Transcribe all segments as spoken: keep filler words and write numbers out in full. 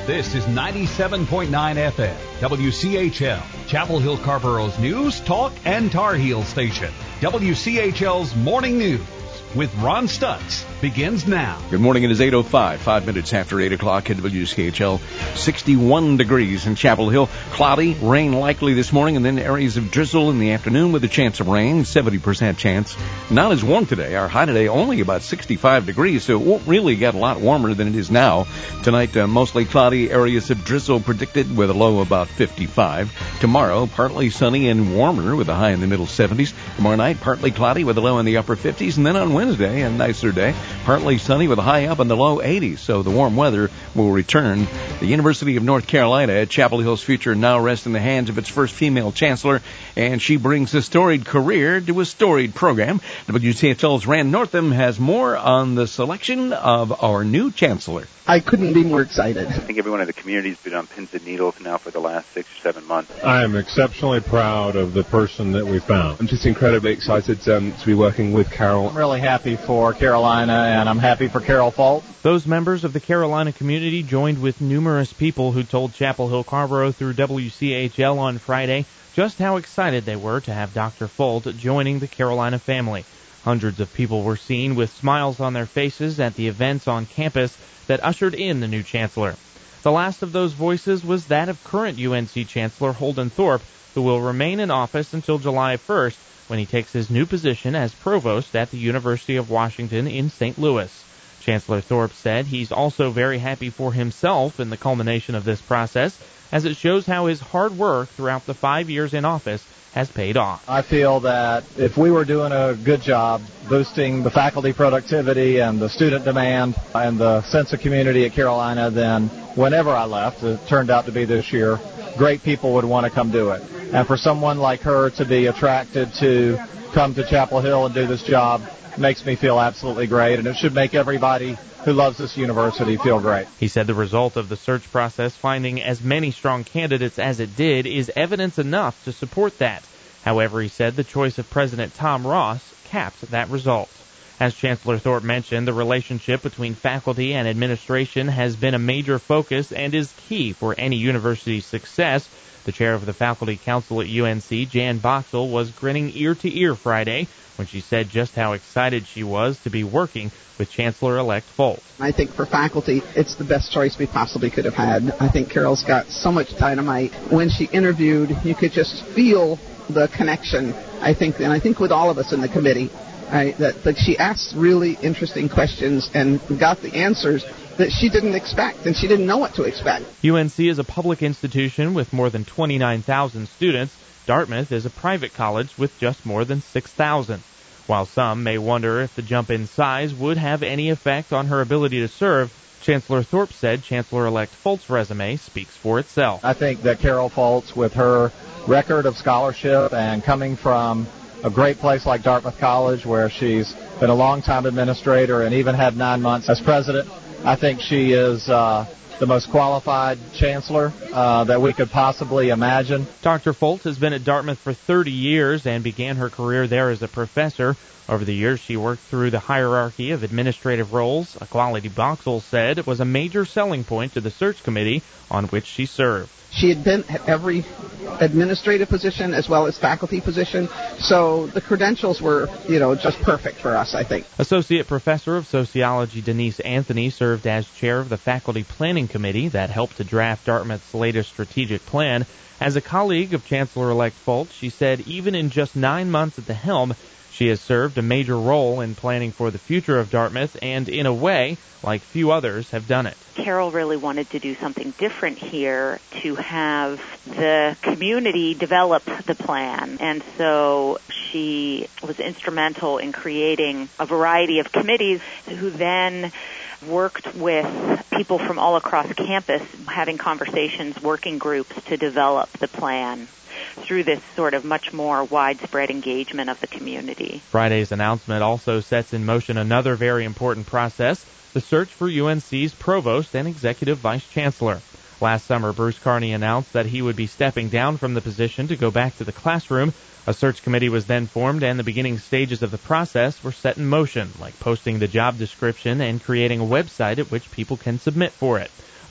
This is ninety-seven point nine F M, W C H L, Chapel Hill Carborough's news, talk, and Tar Heel station. W C H L's Morning News with Ron Stutz begins now. Good morning. It is eight oh five, five minutes after eight o'clock at W C H L. sixty-one degrees in Chapel Hill. Cloudy, rain likely this morning, and then areas of drizzle in the afternoon with a chance of rain, seventy percent chance. Not as warm today. Our high today only about sixty-five degrees, so it won't really get a lot warmer than it is now. Tonight, uh, mostly cloudy, areas of drizzle predicted with a low about fifty-five. Tomorrow, partly sunny and warmer with a high in the middle seventies. Tomorrow night, partly cloudy with a low in the upper fifties, and then on Wednesday, a nicer day, partly sunny with a high up in the low eighties, so the warm weather will return. The University of North Carolina at Chapel Hill's future now rests in the hands of its first female chancellor, and she brings a storied career to a storied program. W C H L's Rand Northam has more on the selection of our new chancellor. I couldn't be more excited. I think everyone in the community has been on pins and needles now for the last six or seven months. I am exceptionally proud of the person that we found. I'm just incredibly excited um, to be working with Carol. I'm really happy for Carolina, and I'm happy for Carol Folt. Those members of the Carolina community joined with numerous people who told Chapel Hill Carrboro through W C H L on Friday just how excited they were to have Doctor Folt joining the Carolina family. Hundreds of people were seen with smiles on their faces at the events on campus that ushered in the new chancellor. The last of those voices was that of current U N C Chancellor Holden Thorpe, who will remain in office until July first when he takes his new position as provost at the University of Washington in Saint Louis. Chancellor Thorpe said he's also very happy for himself in the culmination of this process, as it shows how his hard work throughout the five years in office has paid off. I feel that if we were doing a good job boosting the faculty productivity and the student demand and the sense of community at Carolina, then whenever I left, it turned out to be this year, great people would want to come do it. And for someone like her to be attracted to come to Chapel Hill and do this job makes me feel absolutely great, and it should make everybody who loves this university feel great. He said the result of the search process, finding as many strong candidates as it did, is evidence enough to support that. However, he said the choice of President Tom Ross capped that result. As Chancellor Thorpe mentioned, the relationship between faculty and administration has been a major focus and is key for any university's success. The chair of the Faculty Council at U N C, Jan Boxell, was grinning ear to ear Friday when she said just how excited she was to be working with Chancellor-elect Folt. I think for faculty, it's the best choice we possibly could have had. I think Carol's got so much dynamite. When she interviewed, you could just feel the connection, I think, and I think with all of us in the committee, right, that, that she asked really interesting questions and got the answers that she didn't expect, and she didn't know what to expect. U N C is a public institution with more than twenty-nine thousand students. Dartmouth is a private college with just more than six thousand. While some may wonder if the jump in size would have any effect on her ability to serve, Chancellor Thorpe said Chancellor-elect Folt's resume speaks for itself. I think that Carol Folt, with her record of scholarship and coming from a great place like Dartmouth College, where she's been a long-time administrator and even had nine months as president, I think she is uh, the most qualified chancellor uh, that we could possibly imagine. Doctor Folt has been at Dartmouth for thirty years and began her career there as a professor. Over the years, she worked through the hierarchy of administrative roles. A quality Boxell said it was a major selling point to the search committee on which she served. She had been at every administrative position as well as faculty position, so the credentials were, you know, just perfect for us, I think. Associate Professor of Sociology Denise Anthony served as chair of the Faculty Planning Committee that helped to draft Dartmouth's latest strategic plan. As a colleague of Chancellor-elect Folt, she said even in just nine months at the helm, she has served a major role in planning for the future of Dartmouth and, in a way, like few others have done it. Carol really wanted to do something different here to have the community develop the plan. And so she was instrumental in creating a variety of committees who then worked with people from all across campus, having conversations, working groups to develop the plan through this sort of much more widespread engagement of the community. Friday's announcement also sets in motion another very important process, the search for U N C's provost and executive vice chancellor. Last summer, Bruce Carney announced that he would be stepping down from the position to go back to the classroom. A search committee was then formed, and the beginning stages of the process were set in motion, like posting the job description and creating a website at which people can submit for it.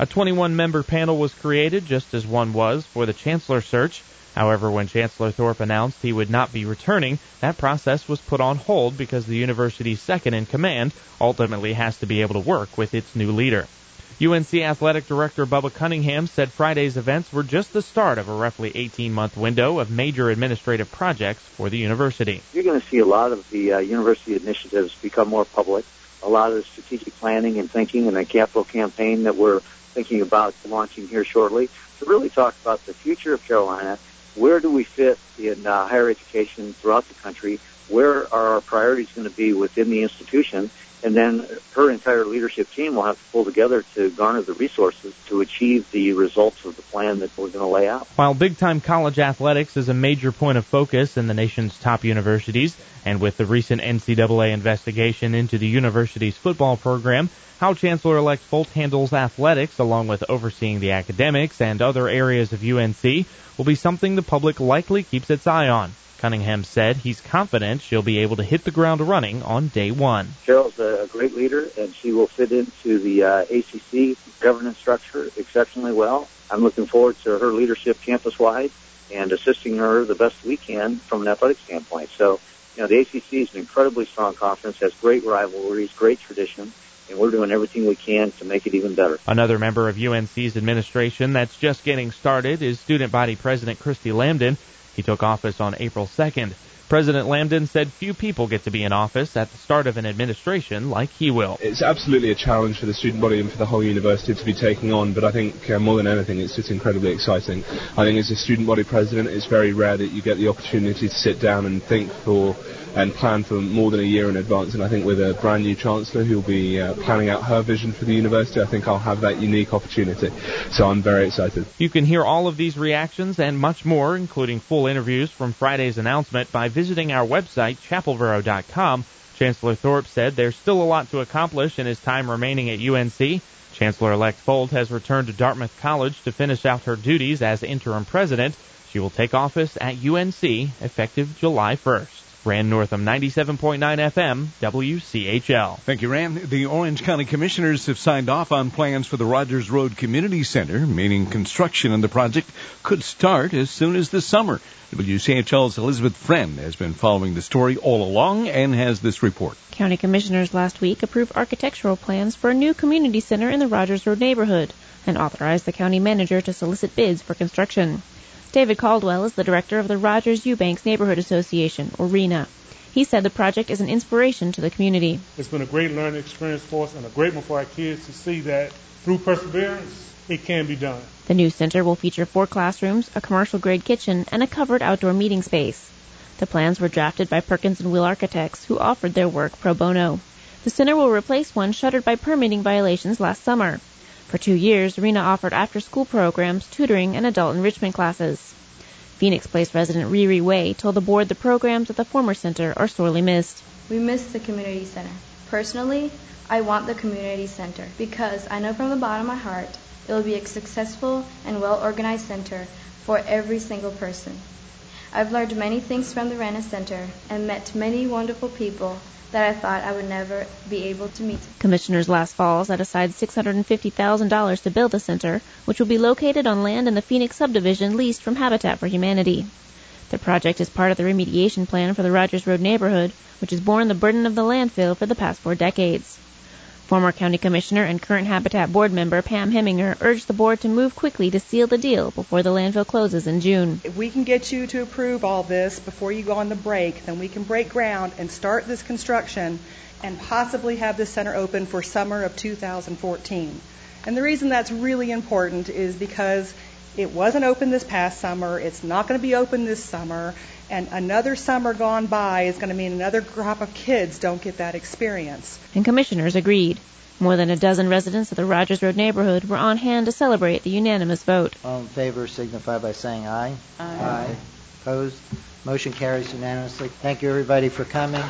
A twenty-one member panel was created, just as one was for the chancellor search. However, when Chancellor Thorpe announced he would not be returning, that process was put on hold because the university's second-in-command ultimately has to be able to work with its new leader. U N C Athletic Director Bubba Cunningham said Friday's events were just the start of a roughly eighteen-month window of major administrative projects for the university. You're going to see a lot of the uh, university initiatives become more public, a lot of the strategic planning and thinking and the capital campaign that we're thinking about launching here shortly to really talk about the future of Carolina. Where do we fit in uh, higher education throughout the country? Where are our priorities going to be within the institution? And then her entire leadership team will have to pull together to garner the resources to achieve the results of the plan that we're going to lay out. While big-time college athletics is a major point of focus in the nation's top universities, and with the recent N C double A investigation into the university's football program, how Chancellor-elect Folt handles athletics, along with overseeing the academics and other areas of U N C, will be something the public likely keeps its eye on. Cunningham said he's confident she'll be able to hit the ground running on day one. Carol's a great leader, and she will fit into the uh, A C C governance structure exceptionally well. I'm looking forward to her leadership campus-wide and assisting her the best we can from an athletic standpoint. So, you know, the A C C is an incredibly strong conference, has great rivalries, great tradition, and we're doing everything we can to make it even better. Another member of U N C's administration that's just getting started is Student Body President Christy Lambden. He took office on April second. President Lambden said few people get to be in office at the start of an administration like he will. It's absolutely a challenge for the student body and for the whole university to be taking on, but I think uh, more than anything it's just incredibly exciting. I think as a student body president it's very rare that you get the opportunity to sit down and think for and plan for more than a year in advance, and I think with a brand new chancellor who will be uh, planning out her vision for the university, I think I'll have that unique opportunity. So I'm very excited. You can hear all of these reactions and much more, including full interviews from Friday's announcement, by visiting our website, chapel vero dot com. Chancellor Thorpe said there's still a lot to accomplish in his time remaining at U N C. Chancellor-elect Folt has returned to Dartmouth College to finish out her duties as interim president. She will take office at U N C effective July first. Rand Northam, ninety-seven point nine F M, W C H L. Thank you, Rand. The Orange County Commissioners have signed off on plans for the Rogers Road Community Center, meaning construction on the project could start as soon as this summer. W C H L's Elizabeth Friend has been following the story all along and has this report. County Commissioners last week approved architectural plans for a new community center in the Rogers Road neighborhood and authorized the county manager to solicit bids for construction. David Caldwell is the director of the Rogers Eubanks Neighborhood Association, or R E N A. He said the project is an inspiration to the community. It's been a great learning experience for us and a great one for our kids to see that through perseverance, it can be done. The new center will feature four classrooms, a commercial-grade kitchen, and a covered outdoor meeting space. The plans were drafted by Perkins and Will Architects, who offered their work pro bono. The center will replace one shuttered by permitting violations last summer. For two years, R E N A offered after-school programs, tutoring, and adult enrichment classes. Phoenix Place resident Riri Way told the board the programs at the former center are sorely missed. We miss the community center. Personally, I want the community center because I know from the bottom of my heart it will be a successful and well-organized center for every single person. I've learned many things from the R E N A Center and met many wonderful people that I thought I would never be able to meet. Commissioners last fall set aside six hundred fifty thousand dollars to build the center, which will be located on land in the Phoenix subdivision leased from Habitat for Humanity. The project is part of the remediation plan for the Rogers Road neighborhood, which has borne the burden of the landfill for the past four decades. Former County Commissioner and current Habitat Board member Pam Heminger urged the board to move quickly to seal the deal before the landfill closes in June. If we can get you to approve all this before you go on the break, then we can break ground and start this construction and possibly have this center open for summer of two thousand fourteen. And the reason that's really important is because it wasn't open this past summer, it's not going to be open this summer, and another summer gone by is going to mean another crop of kids don't get that experience. And commissioners agreed. More than a dozen residents of the Rogers Road neighborhood were on hand to celebrate the unanimous vote. All in favor signify by saying aye. Aye. Aye. Opposed? Motion carries unanimously. Thank you, everybody, for coming.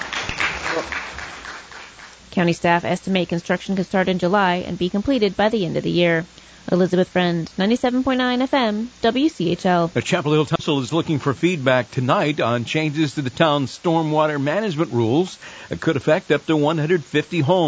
County staff estimate construction could start in July and be completed by the end of the year. Elizabeth Friend, ninety-seven point nine F M, W C H L. The Chapel Hill Council is looking for feedback tonight on changes to the town's stormwater management rules that could affect up to one hundred fifty homes.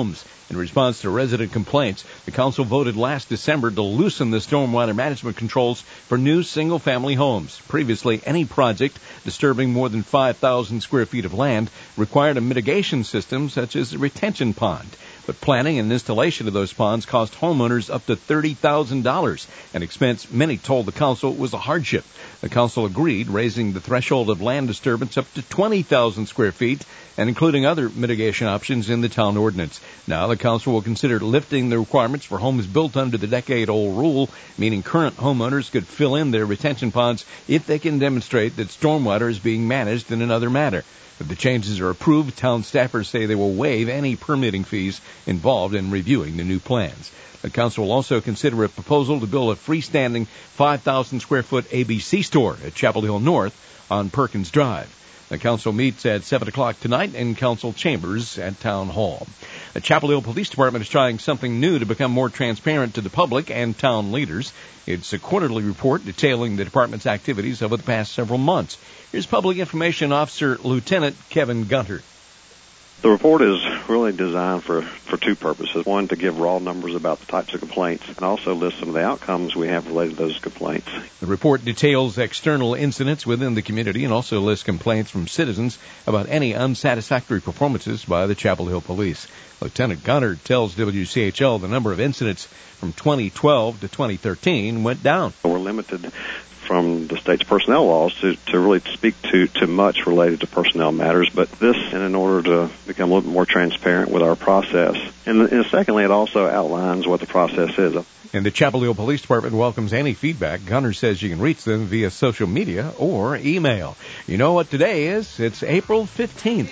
In response to resident complaints, the council voted last December to loosen the stormwater management controls for new single-family homes. Previously, any project disturbing more than five thousand square feet of land required a mitigation system such as a retention pond. But planning and installation of those ponds cost homeowners up to thirty thousand dollars, an expense many told the council was a hardship. The council agreed, raising the threshold of land disturbance up to twenty thousand square feet and including other mitigation options in the town ordinance. Now the council will consider lifting the requirements for homes built under the decade-old rule, meaning current homeowners could fill in their retention ponds if they can demonstrate that stormwater is being managed in another manner. If the changes are approved, town staffers say they will waive any permitting fees involved in reviewing the new plans. The council will also consider a proposal to build a freestanding five thousand square foot A B C store at Chapel Hill North on Perkins Drive. The council meets at seven o'clock tonight in council chambers at Town Hall. The Chapel Hill Police Department is trying something new to become more transparent to the public and town leaders. It's a quarterly report detailing the department's activities over the past several months. Here's Public Information Officer Lieutenant Kevin Gunter. The report is really designed for, for two purposes. One, to give raw numbers about the types of complaints, and also list some of the outcomes we have related to those complaints. The report details external incidents within the community and also lists complaints from citizens about any unsatisfactory performances by the Chapel Hill Police. Lieutenant Gunter tells W C H L the number of incidents from twenty twelve to twenty thirteen went down. We're limited from the state's personnel laws to, to really speak to, to much related to personnel matters, but this and in order to become a little bit more transparent with our process. And, and secondly, it also outlines what the process is. And the Chapel Hill Police Department welcomes any feedback. Gunter says you can reach them via social media or email. You know what today is? It's April fifteenth.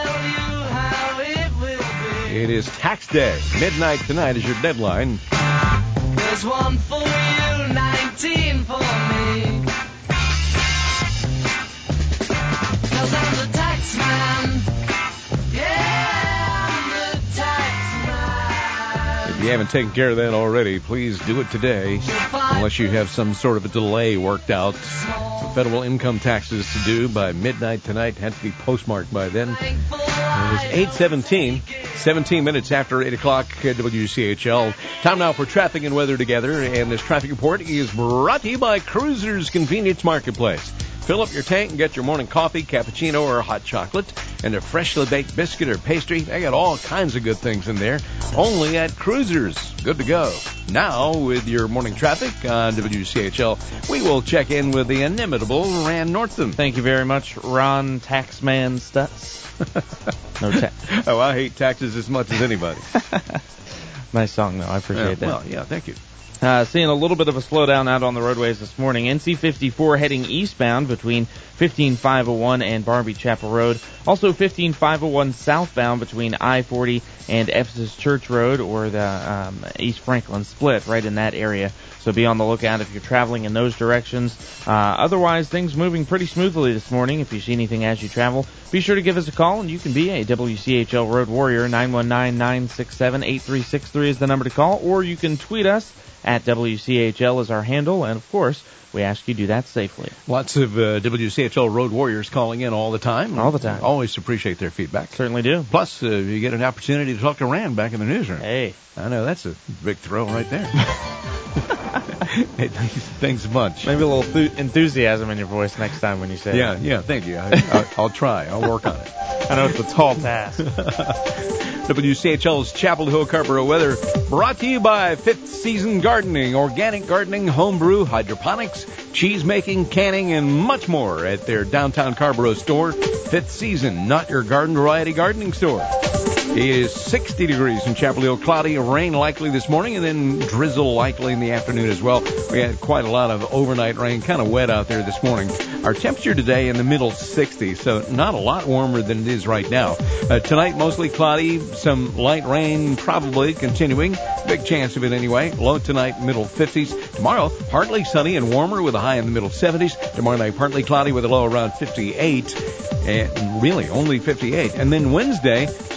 It is tax day. Midnight tonight is your deadline. There's one for you, nineteen for me. 'Cause I'm the tax man. Yeah, I'm the tax man. If you haven't taken care of that already, please do it today. Unless you have some sort of a delay worked out. The federal income taxes to do by midnight tonight. Had to be postmarked by then. It is eight seventeen, seventeen minutes after eight o'clock at W C H L. Time now for traffic and weather together. And this traffic report is brought to you by Cruisers Convenience Marketplace. Fill up your tank and get your morning coffee, cappuccino, or hot chocolate, and a freshly baked biscuit or pastry. They got all kinds of good things in there. Only at Cruisers. Good to go. Now, with your morning traffic on W C H L, we will check in with the inimitable Rand Northam. Thank you very much, Ron Taxman Stutz. No ta- oh, I hate taxes as much as anybody. Nice song, though. I appreciate yeah, that. Well, yeah, thank you. Uh, seeing a little bit of a slowdown out on the roadways this morning. N C fifty-four heading eastbound between fifteen five oh one and Barbie Chapel Road. Also fifteen five oh one southbound between I forty and Ephesus Church Road, or the um, East Franklin split, right in that area. So be on the lookout if you're traveling in those directions. Uh, otherwise, things moving pretty smoothly this morning. If you see anything as you travel, be sure to give us a call, and you can be a W C H L Road Warrior. nine one nine, nine six seven, eight three six three is the number to call, or you can tweet us at W C H L is our handle, and of course, we ask you do that safely. Lots of uh, W C H L Road Warriors calling in all the time. All the time. Always appreciate their feedback. Certainly do. Plus, uh, you get an opportunity to talk to Rand back in the newsroom. Hey. I know, that's a big thrill right there. Hey, thanks, thanks a bunch. Maybe a little th- enthusiasm in your voice next time when you say yeah, it. Yeah, yeah, thank you. I, I'll, I'll try. I'll work on it. I know it's a tall task. W C H L's Chapel Hill Carrboro weather brought to you by Fifth Season Gardening, organic gardening, homebrew, hydroponics, cheese making, canning, and much more at their downtown Carrboro store. Fifth Season, not your garden variety gardening store. It is sixty degrees in Chapel Hill, cloudy, rain likely this morning, and then drizzle likely in the afternoon as well. We had quite a lot of overnight rain, kind of wet out there this morning. Our temperature today in the middle sixties, so not a lot warmer than it is right now. Uh, tonight, mostly cloudy, some light rain probably continuing. Big chance of it anyway. Low tonight, middle fifties. Tomorrow, partly sunny and warmer with a high in the middle seventies. Tomorrow night, partly cloudy with a low around fifty-eight. And really, only fifty-eight. And then Wednesday, partly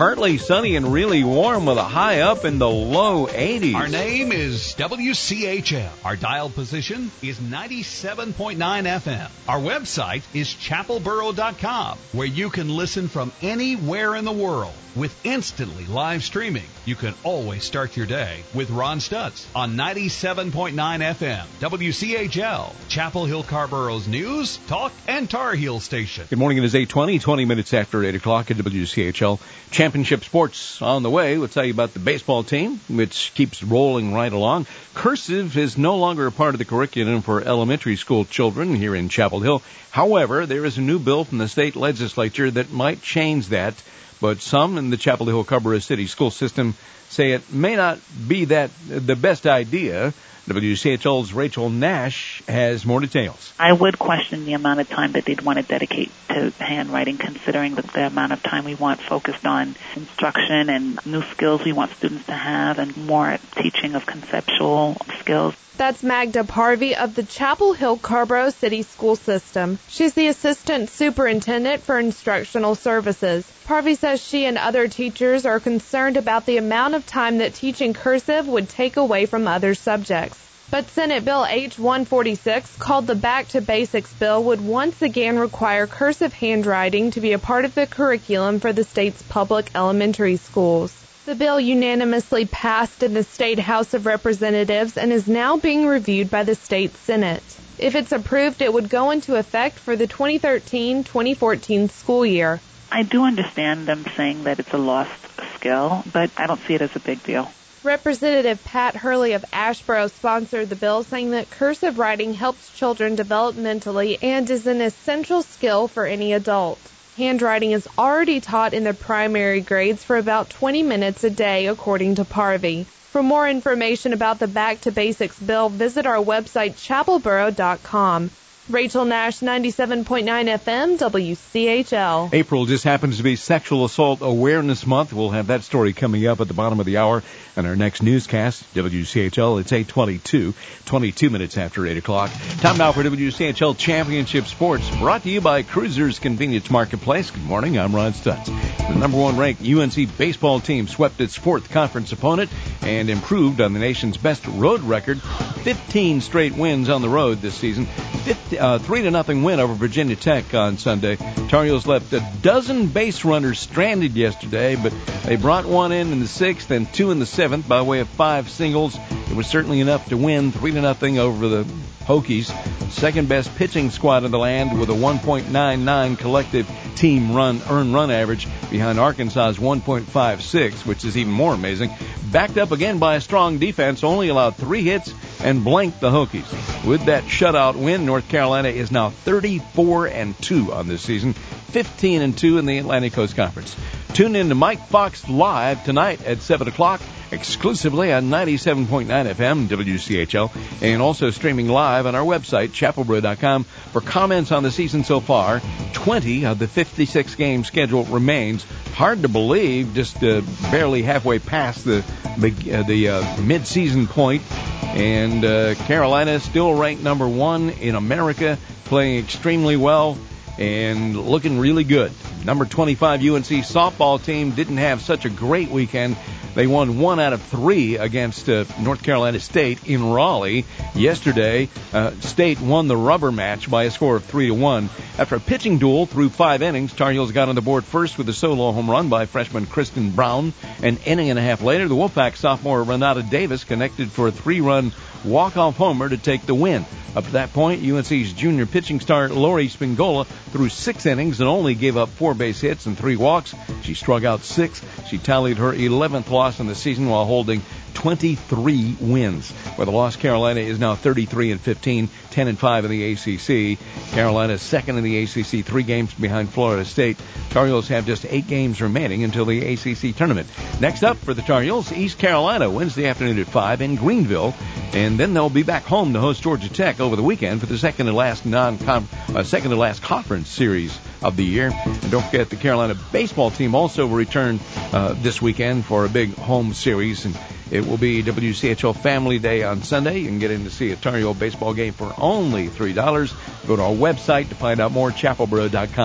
sunny and really warm with a high up in the low eighties. Our name is W C H L. Our dial position is ninety-seven point nine F M. Our website is chapel borough dot com, where you can listen from anywhere in the world. With instantly live streaming, you can always start your day with Ron Stutz on ninety-seven point nine F M, W C H L, Chapel Hill Carborough's news, talk, and Tar Heel station. Good morning. It is eight twenty, twenty minutes after eight o'clock at W C H L. Championship sports on the way. We'll tell you about the baseball team, which keeps rolling right along. Cursive is no longer a part of the curriculum for elementary school children here in Chapel Hill. However, there is a new bill from the state legislature that might change that. But some in the Chapel Hill Carrboro City school system say it may not be that the best idea. W C H L's Rachel Nash has more details. I would question the amount of time that they'd want to dedicate to handwriting, considering that the amount of time we want focused on instruction and new skills we want students to have and more teaching of conceptual skills. That's Magda Parvey of the Chapel Hill Carrboro City School System. She's the Assistant Superintendent for Instructional Services. Parvey says she and other teachers are concerned about the amount of time that teaching cursive would take away from other subjects. But Senate Bill H one forty-six, called the Back to Basics bill, would once again require cursive handwriting to be a part of the curriculum for the state's public elementary schools. The bill unanimously passed in the State House of Representatives and is now being reviewed by the state Senate. If it's approved, it would go into effect for the twenty thirteen twenty fourteen school year. I do understand them saying that it's a lost skill, but I don't see it as a big deal. Representative Pat Hurley of Asheboro sponsored the bill, saying that cursive writing helps children developmentally and is an essential skill for any adult. Handwriting is already taught in the primary grades for about twenty minutes a day, according to Parvey. For more information about the Back to Basics bill, visit our website, chapel borough dot com. Rachel Nash, ninety-seven point nine F M, W C H L. April just happens to be Sexual Assault Awareness Month. We'll have that story coming up at the bottom of the hour in our next newscast. W C H L, it's eight twenty-two, twenty-two minutes after eight o'clock. Time now for W C H L Championship Sports, brought to you by Cruisers Convenience Marketplace. Good morning, I'm Ron Stutz. The number one ranked U N C baseball team swept its fourth conference opponent and improved on the nation's best road record. fifteen straight wins on the road this season. fifty, uh, three to nothing win over Virginia Tech on Sunday. Tar Heels left a dozen base runners stranded yesterday, but they brought one in in the sixth and two in the seventh by way of five singles. It was certainly enough to win three to nothing over the Hokies, second best pitching squad in the land with a one point nine nine collective team run earned run average behind Arkansas's one point five six, which is even more amazing. Backed up again by a strong defense, only allowed three hits and blanked the Hokies. With that shutout win, North Carolina is now thirty-four and two on this season, fifteen and two in the Atlantic Coast Conference. Tune in to Mike Fox Live tonight at seven o'clock, exclusively on ninety-seven point nine F M, W C H L, and also streaming live on our website, chapel borough dot com. For comments on the season so far, twenty of the fifty-six game schedule remains. Hard to believe, just uh, barely halfway past the uh, the uh, mid-season point, and uh, Carolina still ranked number one in America, playing extremely well and looking really good. Number twenty-five U N C softball team didn't have such a great weekend. They won one out of three against uh, North Carolina State in Raleigh yesterday. Uh, State won the rubber match by a score of three to one. After a pitching duel through five innings, Tar Heels got on the board first with a solo home run by freshman Kristen Brown. An inning and a half later, the Wolfpack sophomore Renata Davis connected for a three-run walk-off homer to take the win. Up to that point, U N C's junior pitching star Lori Spingola threw six innings and only gave up four base hits and three walks. She struck out six. She tallied her eleventh loss in the season while holding twenty-three wins. Where the loss, Carolina is now thirty-three and fifteen, ten and five in the A C C. Carolina is second in the A C C, three games behind Florida State. Tar Heels have just eight games remaining until the A C C tournament. Next up for the Tar Heels, East Carolina, Wednesday afternoon at five in Greenville, and then they'll be back home to host Georgia Tech over the weekend for the second and last non uh, second and last conference series of the year. And don't forget, the Carolina baseball team also will return uh, this weekend for a big home series, and it will be W C H L Family Day on Sunday. You can get in to see a Tar Heel baseball game for only three dollars. Go to our website to find out more, chapel borough dot com.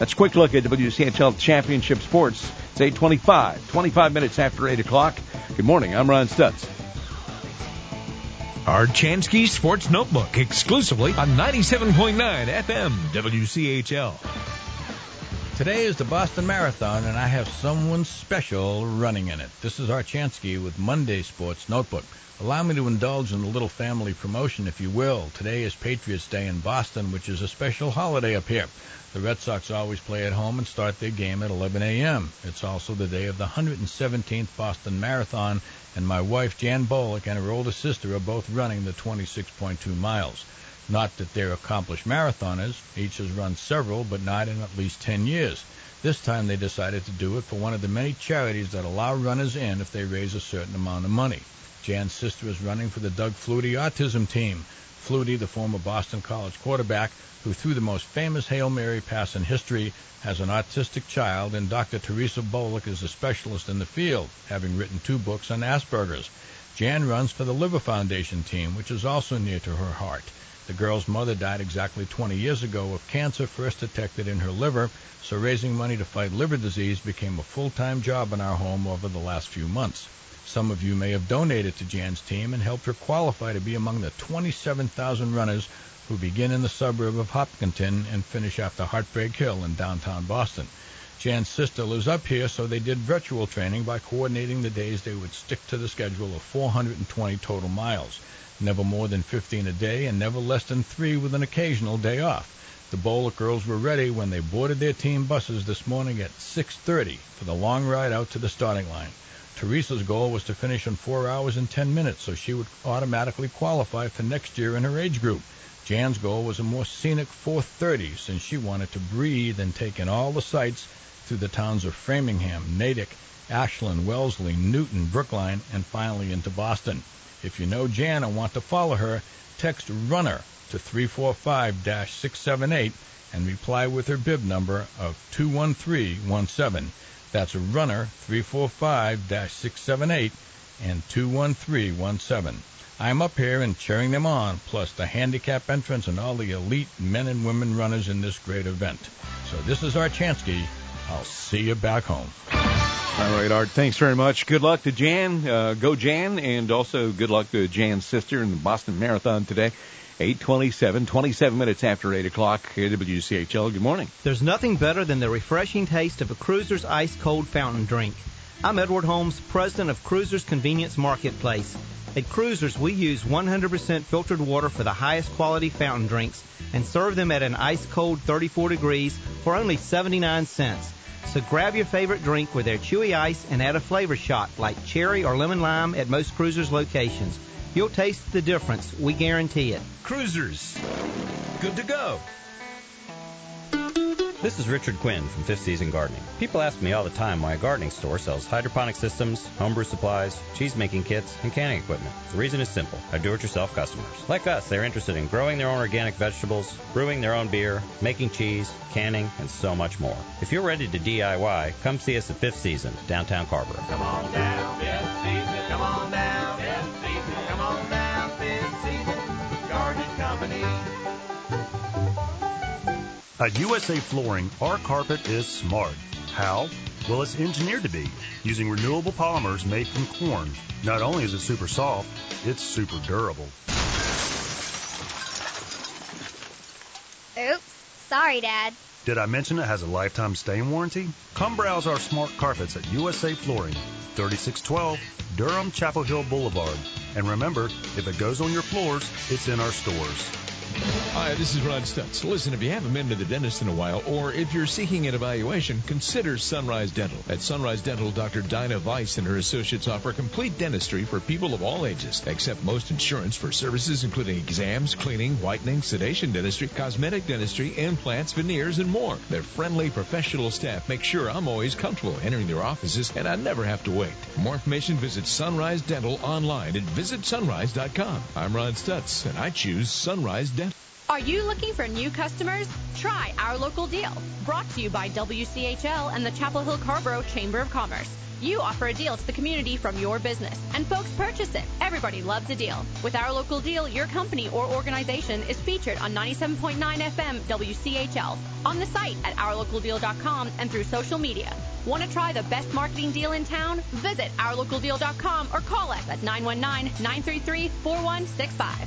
That's a quick look at W C H L Championship Sports. It's eight twenty-five, twenty-five minutes after eight o'clock. Good morning. I'm Ron Stutz. Our Chansky Sports Notebook, exclusively on ninety-seven point nine F M W C H L. Today is the Boston Marathon, and I have someone special running in it. This is Art Chansky with Monday Sports Notebook. Allow me to indulge in a little family promotion, if you will. Today is Patriots Day in Boston, which is a special holiday up here. The Red Sox always play at home and start their game at eleven a.m. It's also the day of the one hundred seventeenth Boston Marathon, and my wife, Jan Bolick, and her older sister are both running the twenty-six point two miles. Not that they're accomplished marathoners. Each has run several, but not in at least ten years. This time they decided to do it for one of the many charities that allow runners in if they raise a certain amount of money. Jan's sister is running for the Doug Flutie Autism Team. Flutie, the former Boston College quarterback, who threw the most famous Hail Mary pass in history, has an autistic child, and Doctor Teresa Bolick is a specialist in the field, having written two books on Asperger's. Jan runs for the Liver Foundation team, which is also near to her heart. The girl's mother died exactly twenty years ago of cancer first detected in her liver, so raising money to fight liver disease became a full-time job in our home over the last few months. Some of you may have donated to Jan's team and helped her qualify to be among the twenty-seven thousand runners who begin in the suburb of Hopkinton and finish after Heartbreak Hill in downtown Boston. Jan's sister lives up here, so they did virtual training by coordinating the days they would stick to the schedule of four hundred twenty total miles, never more than fifteen a day and never less than three with an occasional day off. The Bolick girls were ready when they boarded their team buses this morning at six thirty for the long ride out to the starting line. Teresa's goal was to finish in four hours and ten minutes, so she would automatically qualify for next year in her age group. Jan's goal was a more scenic four thirty, since she wanted to breathe and take in all the sights through the towns of Framingham, Natick, Ashland, Wellesley, Newton, Brookline, and finally into Boston. If you know Jan and want to follow her, text RUNNER to three four five, six seven eight and reply with her bib number of two one three one seven. That's a RUNNER, three four five, six seven eight and two one three one seven. I'm up here and cheering them on, plus the handicap entrants and all the elite men and women runners in this great event. So this is Art Chansky. I'll see you back home. All right, Art, thanks very much. Good luck to Jan. Uh, go Jan, and also good luck to Jan's sister in the Boston Marathon today. eight twenty-seven, twenty-seven minutes after eight o'clock at W C H L. Good morning. There's nothing better than the refreshing taste of a Cruiser's ice-cold fountain drink. I'm Edward Holmes, president of Cruiser's Convenience Marketplace. At Cruiser's, we use one hundred percent filtered water for the highest quality fountain drinks and serve them at an ice-cold thirty-four degrees for only seventy-nine cents. So grab your favorite drink with their chewy ice and add a flavor shot like cherry or lemon lime at most Cruiser's locations. You'll taste the difference. We guarantee it. Cruisers. Good to go. This is Richard Quinn from Fifth Season Gardening. People ask me all the time why a gardening store sells hydroponic systems, homebrew supplies, cheese-making kits, and canning equipment. The reason is simple. Our do-it-yourself customers. Like us, they're interested in growing their own organic vegetables, brewing their own beer, making cheese, canning, and so much more. If you're ready to D I Y, come see us at Fifth Season, downtown Carrboro. Come on down, Fifth Season. Come on down, Fifth Season. Come on down, Fifth Season. Gardening Company. At U S A Flooring, our carpet is smart. How? Well, it's engineered to be, using renewable polymers made from corn. Not only is it super soft, it's super durable. Oops. Sorry, Dad. Did I mention it has a lifetime stain warranty? Come browse our smart carpets at U S A Flooring, thirty-six twelve Durham Chapel Hill Boulevard. And remember, if it goes on your floors, it's in our stores. Hi, this is Ron Stutz. Listen, if you haven't been to the dentist in a while, or if you're seeking an evaluation, consider Sunrise Dental. At Sunrise Dental, Doctor Dinah Weiss and her associates offer complete dentistry for people of all ages, accept most insurance for services including exams, cleaning, whitening, sedation dentistry, cosmetic dentistry, implants, veneers, and more. Their friendly, professional staff make sure I'm always comfortable entering their offices, and I never have to wait. For more information, visit Sunrise Dental online at visit sunrise dot com. I'm Ron Stutz, and I choose Sunrise Dental. Are you looking for new customers? Try Our Local Deal, brought to you by W C H L and the Chapel Hill Carrboro Chamber of Commerce. You offer a deal to the community from your business, and folks purchase it. Everybody loves a deal. With Our Local Deal, your company or organization is featured on ninety-seven point nine F M W C H L, on the site at our local deal dot com, and through social media. Want to try the best marketing deal in town? Visit our local deal dot com or call us at nine one nine, nine three three, four one six five.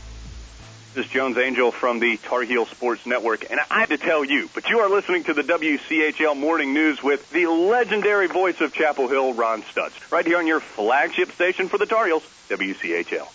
This is Jones Angel from the Tar Heel Sports Network, and I have to tell you, but you are listening to the W C H L Morning News with the legendary voice of Chapel Hill, Ron Stutz, right here on your flagship station for the Tar Heels, W C H L.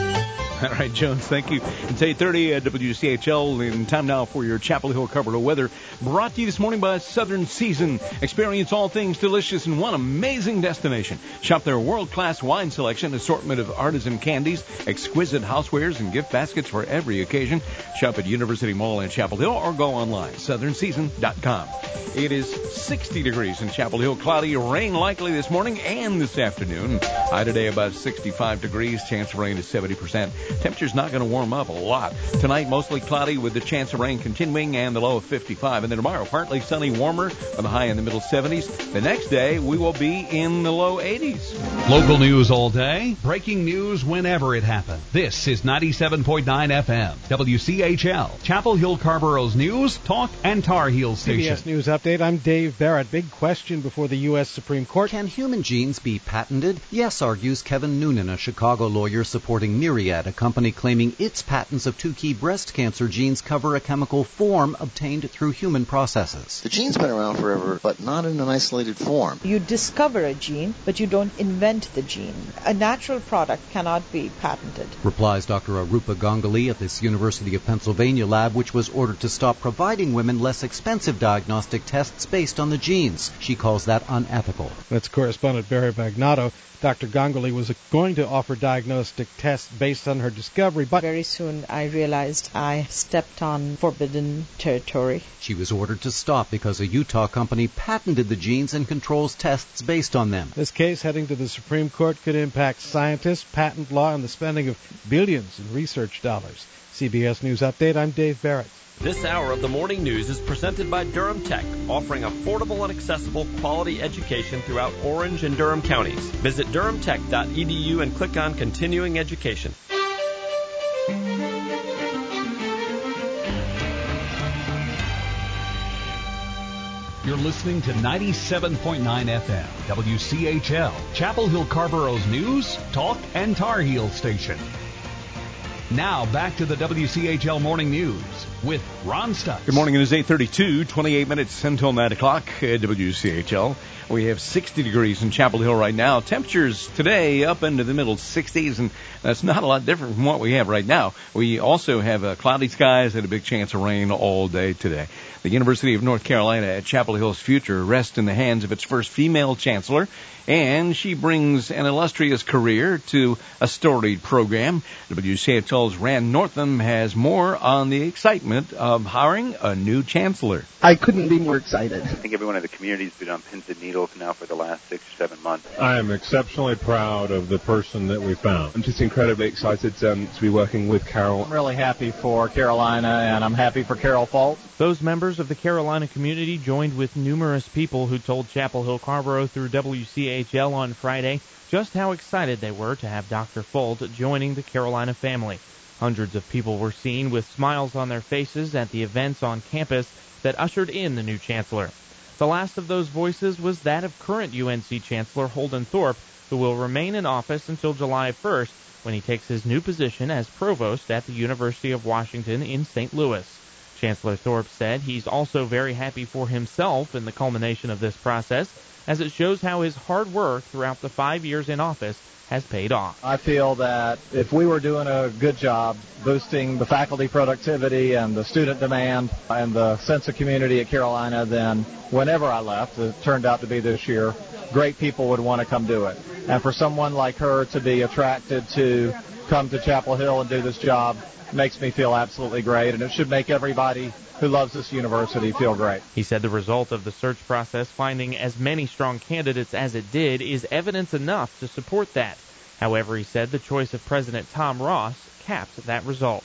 All right, Jones, thank you. It's eight thirty at W C H L, and time now for your Chapel Hill Carrboro weather. Brought to you this morning by Southern Season. Experience all things delicious in one amazing destination. Shop their world-class wine selection, assortment of artisan candies, exquisite housewares, and gift baskets for every occasion. Shop at University Mall in Chapel Hill or go online, southern season dot com. It is sixty degrees in Chapel Hill. Cloudy, rain likely this morning and this afternoon. High today about sixty-five degrees. Chance of rain is seventy percent. Temperature's not going to warm up a lot. Tonight, mostly cloudy with the chance of rain continuing and the low of fifty-five. And then tomorrow, partly sunny, warmer, with a high in the middle seventies. The next day, we will be in the low eighties. Local news all day, breaking news whenever it happens. This is ninety-seven point nine F M, W C H L, Chapel Hill Carrboro's news, talk, and Tar Heel station. C B S News Update, I'm Dave Barrett. Big question before the U S Supreme Court. Can human genes be patented? Yes, argues Kevin Noonan, a Chicago lawyer supporting Myriad, a company claiming its patents of two key breast cancer genes cover a chemical form obtained through human processes. The gene's been around forever, but not in an isolated form. You discover a gene, but you don't invent the gene. A natural product cannot be patented. Replies Doctor Arupa Ganguly at this University of Pennsylvania lab, which was ordered to stop providing women less expensive diagnostic tests based on the genes. She calls that unethical. That's correspondent Barry Magnato. Doctor Ganguly was going to offer diagnostic tests based on her discovery, but very soon I realized I stepped on forbidden territory. She was ordered to stop because a Utah company patented the genes and controls tests based on them. This case heading to the Supreme Court could impact scientists, patent law, and the spending of billions in research dollars. C B S News Update, I'm Dave Barrett. This hour of the morning news is presented by Durham Tech, offering affordable and accessible quality education throughout Orange and Durham counties. Visit durham tech dot e d u and click on Continuing Education. You're listening to ninety-seven point nine F M, W C H L, Chapel Hill Carrboro's news, talk, and Tar Heel station. Now back to the W C H L Morning News with Ron Stutz. Good morning. It is eight thirty-two, twenty-eight minutes until nine o'clock at W C H L. We have sixty degrees in Chapel Hill right now. Temperatures today up into the middle sixties, and that's not a lot different from what we have right now. We also have uh, cloudy skies and a big chance of rain all day today. The University of North Carolina at Chapel Hill's future rests in the hands of its first female chancellor, and she brings an illustrious career to a storied program. W C H L's Rand Northam has more on the excitement of hiring a new chancellor. I couldn't be more excited. I think everyone in the community has been on pins and needles now for the last six or seven months. I am exceptionally proud of the person that we found. I'm just incredibly excited um, to be working with Carol. I'm really happy for Carolina, and I'm happy for Carol Folt. Those members of the Carolina community joined with numerous people who told Chapel Hill Carrboro through W C H L on Friday just how excited they were to have Doctor Folt joining the Carolina family. Hundreds of people were seen with smiles on their faces at the events on campus that ushered in the new chancellor. The last of those voices was that of current U N C Chancellor Holden Thorpe, who will remain in office until July first when he takes his new position as provost at the University of Washington in Saint Louis. Chancellor Thorpe said he's also very happy for himself in the culmination of this process, as it shows how his hard work throughout the five years in office has paid off. I feel that if we were doing a good job boosting the faculty productivity and the student demand and the sense of community at Carolina, then whenever I left, it turned out to be this year, great people would want to come do it. And for someone like her to be attracted to come to Chapel Hill and do this job makes me feel absolutely great, and it should make everybody who loves this university feel great. He said the result of the search process, finding as many strong candidates as it did, is evidence enough to support that. However, he said the choice of President Tom Ross capped that result.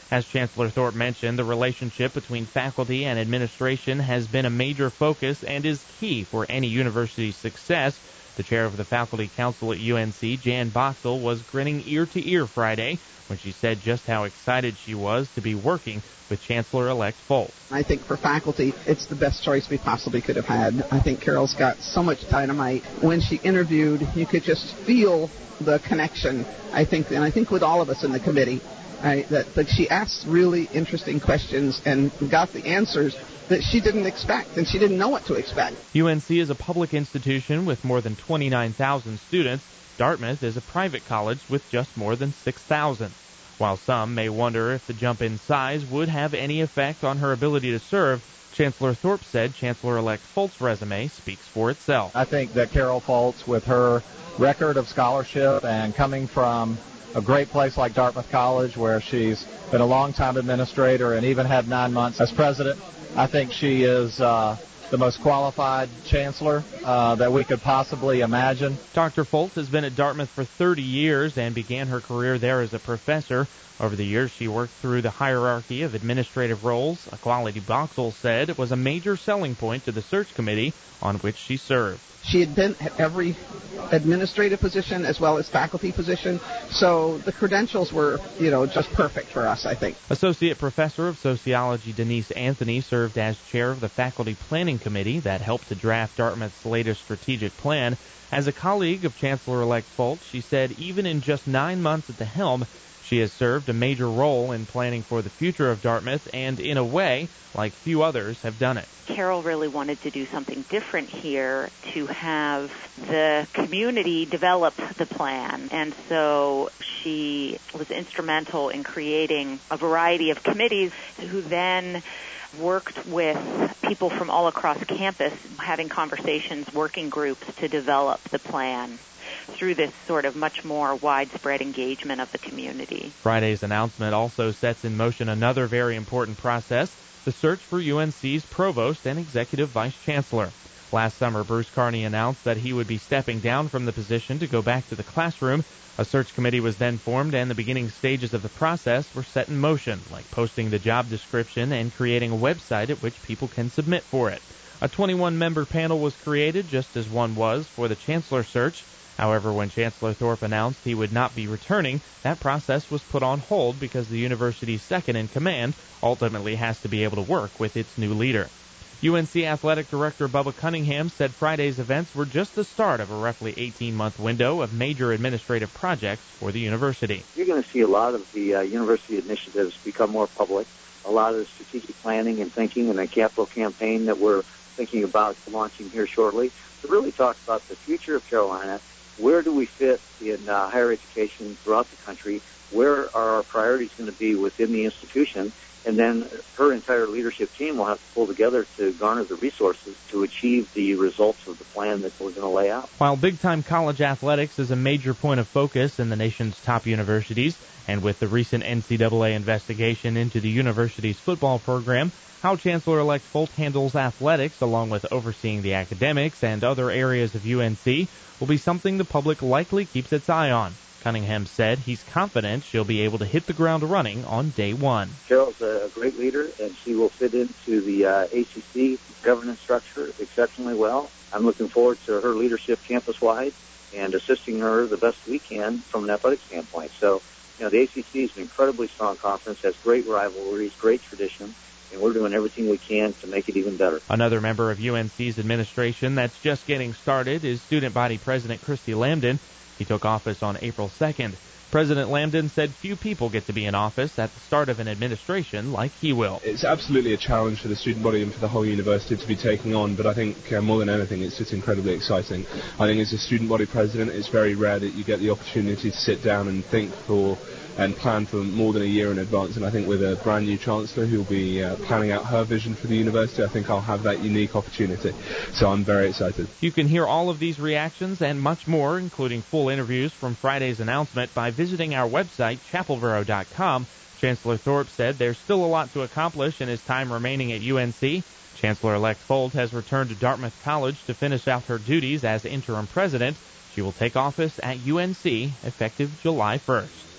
As Chancellor Thorpe mentioned, the relationship between faculty and administration has been a major focus and is key for any university's success. The chair of the Faculty Council at U N C, Jan Boxell, was grinning ear to ear Friday when she said just how excited she was to be working with Chancellor-elect Folt. I think for faculty, it's the best choice we possibly could have had. I think Carol's got so much dynamite. When she interviewed, you could just feel the connection, I think, and I think with all of us in the committee. Right, that, that she asked really interesting questions and got the answers that she didn't expect, and she didn't know what to expect. U N C is a public institution with more than twenty-nine thousand students. Dartmouth is a private college with just more than six thousand. While some may wonder if the jump in size would have any effect on her ability to serve, Chancellor Thorpe said Chancellor-elect Folt's resume speaks for itself. I think that Carol Foltz, with her record of scholarship and coming from a great place like Dartmouth College, where she's been a long-time administrator and even had nine months as president, I think she is uh, the most qualified chancellor uh, that we could possibly imagine. Doctor Foltz has been at Dartmouth for thirty years and began her career there as a professor. Over the years, she worked through the hierarchy of administrative roles, a quality Boxell said was a major selling point to the search committee on which she served. She had been at every administrative position as well as faculty position, so the credentials were, you know, just perfect for us, I think. Associate Professor of Sociology Denise Anthony served as chair of the Faculty Planning Committee that helped to draft Dartmouth's latest strategic plan. As a colleague of Chancellor-elect Folt, she said even in just nine months at the helm, she has served a major role in planning for the future of Dartmouth and, in a way, like few others have done it. Carol really wanted to do something different here to have the community develop the plan. And so she was instrumental in creating a variety of committees who then worked with people from all across campus, having conversations, working groups to develop the plan through this sort of much more widespread engagement of the community. Friday's announcement also sets in motion another very important process, the search for U N C's provost and executive vice chancellor. Last summer, Bruce Carney announced that he would be stepping down from the position to go back to the classroom. A search committee was then formed, and the beginning stages of the process were set in motion, like posting the job description and creating a website at which people can submit for it. A twenty-one member panel was created, just as one was for the chancellor search. However, when Chancellor Thorpe announced he would not be returning, that process was put on hold because the university's second-in-command ultimately has to be able to work with its new leader. U N C Athletic Director Bubba Cunningham said Friday's events were just the start of a roughly eighteen-month window of major administrative projects for the university. You're going to see a lot of the uh, university initiatives become more public, a lot of the strategic planning and thinking and the capital campaign that we're thinking about launching here shortly to really talk about the future of Carolina. Where do we fit in uh, higher education throughout the country? Where are our priorities going to be within the institution? And then her entire leadership team will have to pull together to garner the resources to achieve the results of the plan that we're going to lay out. While big-time college athletics is a major point of focus in the nation's top universities, and with the recent N C double A investigation into the university's football program, how Chancellor-elect Folt handles athletics, along with overseeing the academics and other areas of U N C, will be something the public likely keeps its eye on. Cunningham said he's confident she'll be able to hit the ground running on day one. Carol's a great leader, and she will fit into the uh, A C C governance structure exceptionally well. I'm looking forward to her leadership campus-wide and assisting her the best we can from an athletic standpoint. So, you know, the A C C is an incredibly strong conference, has great rivalries, great tradition, and we're doing everything we can to make it even better. Another member of U N C's administration that's just getting started is Student Body President Christy Lambden. He took office on April second. President Lambden said few people get to be in office at the start of an administration like he will. It's absolutely a challenge for the student body and for the whole university to be taking on, but I think uh, more than anything it's just incredibly exciting. I think as a student body president it's very rare that you get the opportunity to sit down and think for and plan for more than a year in advance, and I think with a brand new chancellor who'll be uh, planning out her vision for the university, I think I'll have that unique opportunity. So I'm very excited. You can hear all of these reactions and much more, including full interviews from Friday's announcement, by visiting our website, chapel vero dot com. Chancellor Thorpe said there's still a lot to accomplish in his time remaining at U N C. Chancellor-elect Folt has returned to Dartmouth College to finish out her duties as interim president. She will take office at U N C effective July first.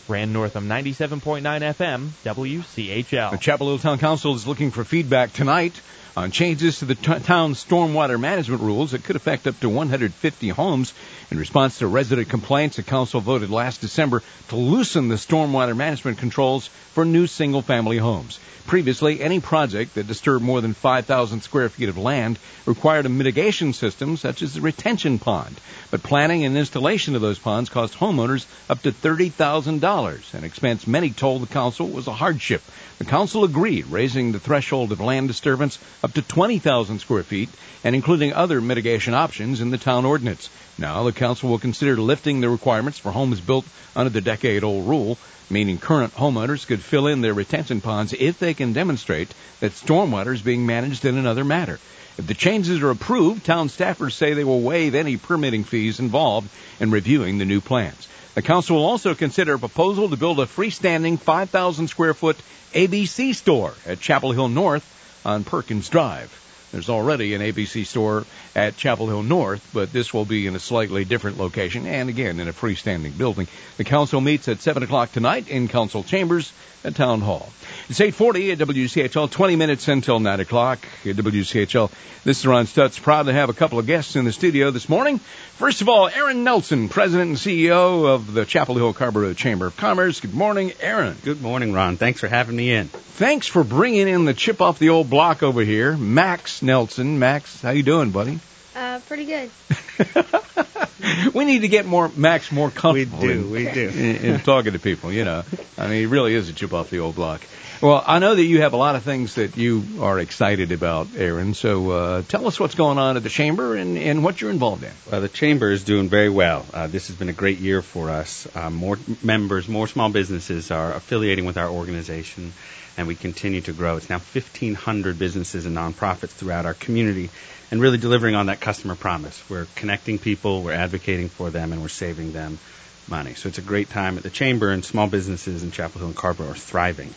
Rand Northam, ninety-seven point nine F M, W C H L. The Chapel Hill Town Council is looking for feedback tonight on changes to the t- town's stormwater management rules that could affect up to one hundred fifty homes. In response to resident complaints, the council voted last December to loosen the stormwater management controls for new single-family homes. Previously, any project that disturbed more than five thousand square feet of land required a mitigation system such as a retention pond. But planning and installation of those ponds cost homeowners up to thirty thousand dollars, an expense many told the council was a hardship. The council agreed, raising the threshold of land disturbance up to twenty thousand square feet and including other mitigation options in the town ordinance. Now the council will consider lifting the requirements for homes built under the decade-old rule, meaning current homeowners could fill in their retention ponds if they can demonstrate that stormwater is being managed in another manner. If the changes are approved, town staffers say they will waive any permitting fees involved in reviewing the new plans. The council will also consider a proposal to build a freestanding five thousand square foot A B C store at Chapel Hill North on Perkins Drive. There's already an A B C store at Chapel Hill North, but this will be in a slightly different location and, again, in a freestanding building. The council meets at seven o'clock tonight in council chambers at Town Hall. It's eight forty at W C H L, twenty minutes until nine o'clock at W C H L. This is Ron Stutz, proud to have a couple of guests in the studio this morning. First of all, Aaron Nelson, President and C E O of the Chapel Hill Carrboro Chamber of Commerce. Good morning, Aaron. Good morning, Ron. Thanks for having me in. Thanks for bringing in the chip off the old block over here, Max Nelson. Max, how you doing, buddy? Uh, pretty good. We need to get more Max more comfortable. We do, in, we do. in, in talking to people, you know. I mean, he really is a chip off the old block. Well, I know that you have a lot of things that you are excited about, Aaron. So uh, tell us what's going on at the Chamber and, and what you're involved in. Well, the Chamber is doing very well. Uh, this has been a great year for us. Uh, more members, more small businesses are affiliating with our organization, and we continue to grow. It's now fifteen hundred businesses and nonprofits throughout our community, and really delivering on that customer promise. We're connecting people, we're advocating for them, and we're saving them money. So it's a great time at the Chamber, and small businesses in Chapel Hill and Carrboro are thriving.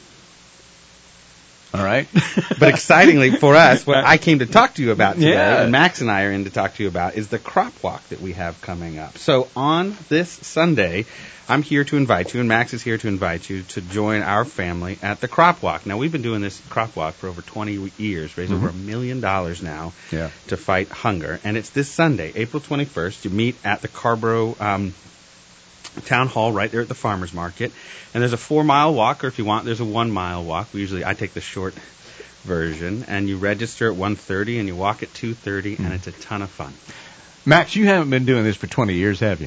All right. But excitingly for us, what I came to talk to you about today, Yeah. and Max and I are in to talk to you about, is the crop walk that we have coming up. So on this Sunday, I'm here to invite you, and Max is here to invite you to join our family at the crop walk. Now, we've been doing this crop walk for over twenty years, raised Mm-hmm. over a million dollars now Yeah. to fight hunger. And it's this Sunday, April twenty-first. You meet at the Carrboro um, Town Hall right there at the farmers market, and there's a four mile walk, or if you want, there's a one mile walk. We usually I take the short version, and you register at one thirty and you walk at two thirty, and it's a ton of fun. Max, you haven't been doing this for twenty years, have you?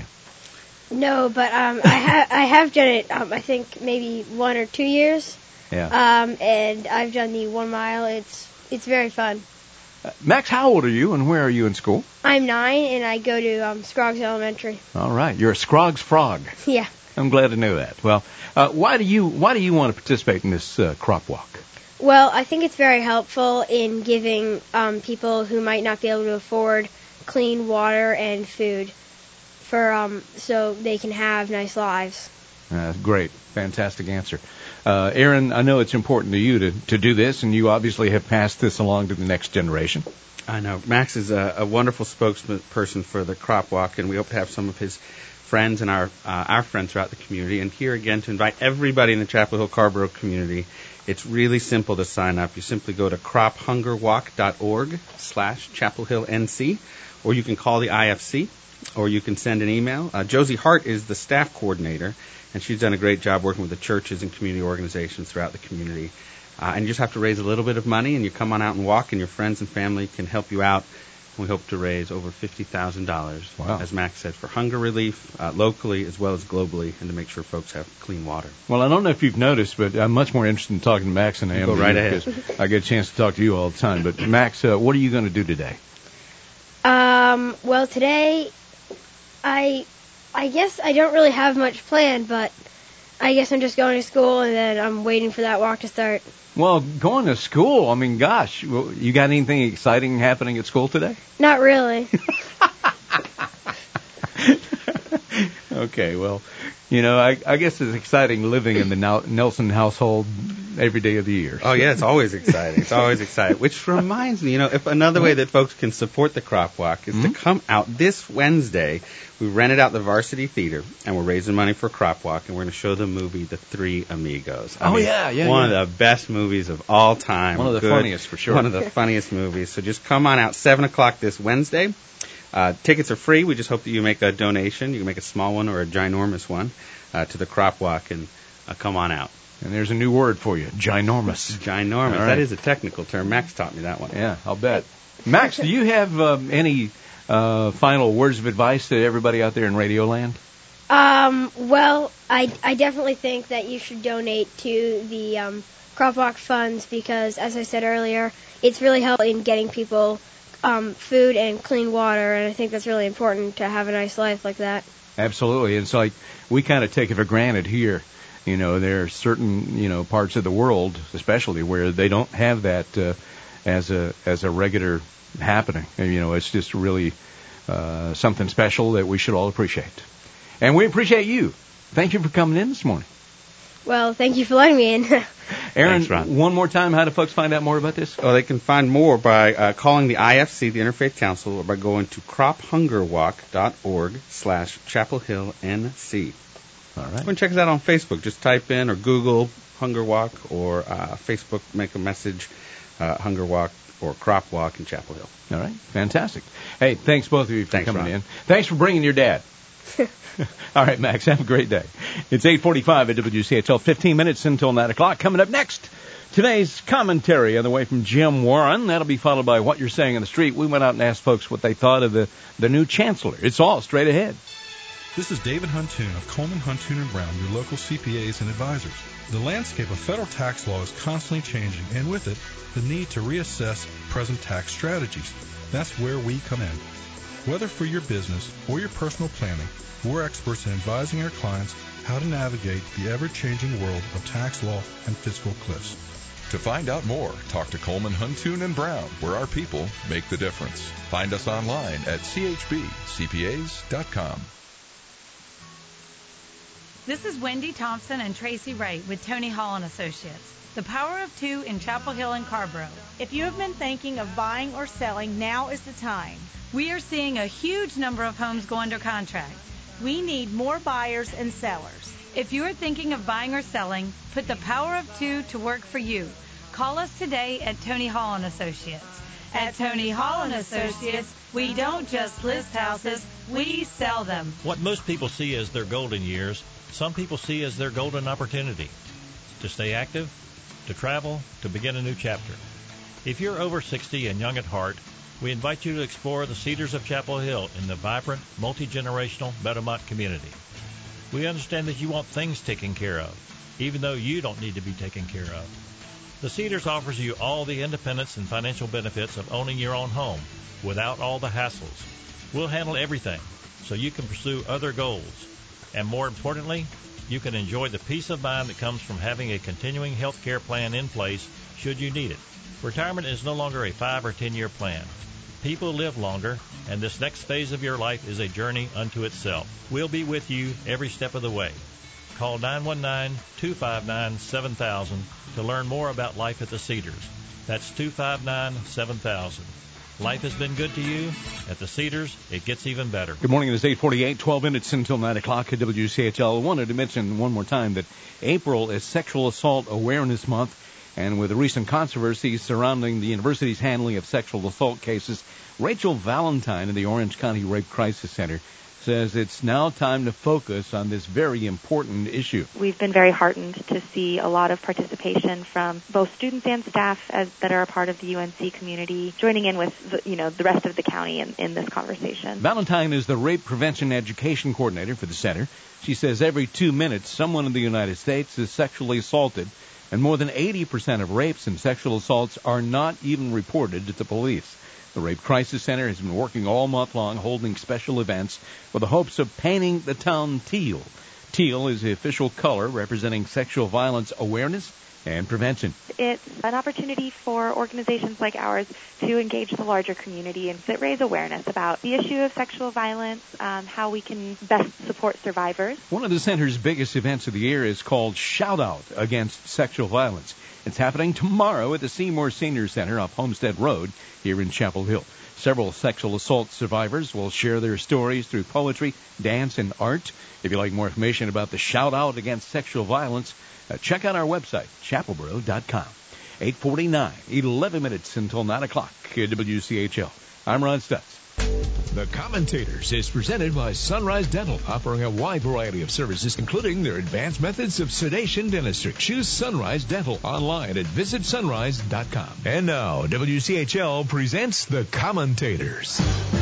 No, but um, I, ha- I have done it, um, I think, maybe one or two years. Yeah. Um, and I've done the one mile. It's it's very fun. Uh, Max, how old are you, and where are you in school? I'm nine, and I go to um, Scroggs Elementary. All right, you're a Scroggs frog. Yeah. I'm glad to know that. Well, uh, why do you why do you want to participate in this uh, crop walk? Well, I think it's very helpful in giving um, people who might not be able to afford clean water and food for um, so they can have nice lives. Uh, great, fantastic answer. Uh, Aaron, I know it's important to you to, to do this, and you obviously have passed this along to the next generation. I know. Max is a, a wonderful spokesperson for the crop walk, and we hope to have some of his friends and our uh, our friends throughout the community. And here again to invite everybody in the Chapel Hill Carrboro community. It's really simple to sign up. You simply go to crop hunger walk dot org slash Chapel Hill N C, or you can call the I F C, or you can send an email. Uh, Josie Hart is the staff coordinator, and she's done a great job working with the churches and community organizations throughout the community. Uh, and you just have to raise a little bit of money, and you come on out and walk, and your friends and family can help you out. We hope to raise over fifty thousand dollars, wow. as Max said, for hunger relief uh, locally as well as globally, and to make sure folks have clean water. Well, I don't know if you've noticed, but I'm much more interested in talking to Max than I am Go to right you, ahead. because I get a chance to talk to you all the time. But Max, uh, what are you going to do today? Um, well, today, I, I guess I don't really have much planned, but I guess I'm just going to school, and then I'm waiting for that walk to start. Well, going to school, I mean, gosh, well, you got anything exciting happening at school today? Not really. Okay, well, you know, I, I guess it's exciting living in the Nel- Nelson household. every day of the year. Oh, yeah, it's always exciting. It's always exciting. Which reminds me, you know, if another way that folks can support the Crop Walk is mm-hmm. to come out this Wednesday. We rented out the Varsity Theater, and we're raising money for Crop Walk, and we're going to show the movie The Three Amigos. I oh, mean, yeah, yeah. One yeah. of the best movies of all time. One of the Good. funniest, for sure. One of the funniest movies. So just come on out, seven o'clock this Wednesday. Uh, tickets are free. We just hope that you make a donation. You can make a small one or a ginormous one uh, to the Crop Walk, and uh, come on out. And there's a new word for you, ginormous. Ginormous. Right. That is a technical term. Max taught me that one. Yeah, I'll bet. Max, do you have um, any uh, final words of advice to everybody out there in Radio Land? Um, well, I, I definitely think that you should donate to the um, Crop Walk funds because, as I said earlier, it's really helping getting people um, food and clean water, and I think that's really important to have a nice life like that. Absolutely. It's like we kind of take it for granted here. You know, there are certain, you know, parts of the world, especially, where they don't have that uh, as a as a regular happening. You know, it's just really uh, something special that we should all appreciate. And we appreciate you. Thank you for coming in this morning. Well, thank you for letting me in. Aaron, Thanks, Ron. One more time, how do folks find out more about this? Oh, they can find more by uh, calling the I F C, the Interfaith Council, or by going to crop hunger walk dot org slash Chapel Hill N C. All right. Go and check us out on Facebook. Just type in or Google Hunger Walk or uh, Facebook, make a message, uh, Hunger Walk or Crop Walk in Chapel Hill. All right. Fantastic. Hey, thanks both of you for thanks, coming Ron. in. Thanks for bringing your dad. All right, Max, have a great day. It's eight forty-five at W C H L, fifteen minutes until nine o'clock. Coming up next, today's commentary on the way from Jim Warren. That'll be followed by What You're Saying on the Street. We went out and asked folks what they thought of the, the new chancellor. It's all straight ahead. This is David Huntoon of Coleman, Huntoon and Brown, your local C P As and advisors. The landscape of federal tax law is constantly changing, and with it, the need to reassess present tax strategies. That's where we come in. Whether for your business or your personal planning, we're experts in advising our clients how to navigate the ever-changing world of tax law and fiscal cliffs. To find out more, talk to Coleman, Huntoon and Brown, where our people make the difference. Find us online at c h b c p a s dot com. This is Wendy Thompson and Tracy Wright with Tony Hall and Associates, the power of two in Chapel Hill and Carborough. If you have been thinking of buying or selling, now is the time. We are seeing a huge number of homes go under contract. We need more buyers and sellers. If you are thinking of buying or selling, put the power of two to work for you. Call us today at Tony Hall and Associates. At Tony Hall and Associates, we don't just list houses, we sell them. What most people see as their golden years, some people see as their golden opportunity. To stay active, to travel, to begin a new chapter. If you're over sixty and young at heart, we invite you to explore the Cedars of Chapel Hill in the vibrant, multi-generational Meadowmont community. We understand that you want things taken care of, even though you don't need to be taken care of. The Cedars offers you all the independence and financial benefits of owning your own home without all the hassles. We'll handle everything so you can pursue other goals. And more importantly, you can enjoy the peace of mind that comes from having a continuing health care plan in place should you need it. Retirement is no longer a five or ten year plan. People live longer, and this next phase of your life is a journey unto itself. We'll be with you every step of the way. Call nine one nine, two five nine, seven thousand to learn more about life at the Cedars. That's two five nine, seven thousand. Life has been good to you. At the Cedars, it gets even better. Good morning. It is eight forty-eight, twelve minutes until nine o'clock at W C H L. I wanted to mention one more time that April is Sexual Assault Awareness Month, and with the recent controversies surrounding the university's handling of sexual assault cases, Rachel Valentine of the Orange County Rape Crisis Center says it's now time to focus on this very important issue. We've been very heartened to see a lot of participation from both students and staff as, that are a part of the U N C community, joining in with the, you know, the rest of the county in, in this conversation. Valentine is the Rape Prevention Education Coordinator for the center. She says every two minutes someone in the United States is sexually assaulted, and more than eighty percent of rapes and sexual assaults are not even reported to the police. The Rape Crisis Center has been working all month long, holding special events with the hopes of painting the town teal Teal is the official color representing sexual violence awareness and prevention. It's an opportunity for organizations like ours to engage the larger community and to raise awareness about the issue of sexual violence, um, how we can best support survivors. One of the center's biggest events of the year is called Shout Out Against Sexual Violence. It's happening tomorrow at the Seymour Senior Center off Homestead Road here in Chapel Hill. Several sexual assault survivors will share their stories through poetry, dance, and art. If you'd like more information about the Shout Out Against Sexual Violence, uh, check out our website, chapel boro dot com. eight forty-nine, eleven minutes until nine o'clock at W C H L. I'm Ron Stutz. The Commentators is presented by Sunrise Dental, offering a wide variety of services, including their advanced methods of sedation dentistry. Choose Sunrise Dental online at visit sunrise dot com. And now, W C H L presents The Commentators.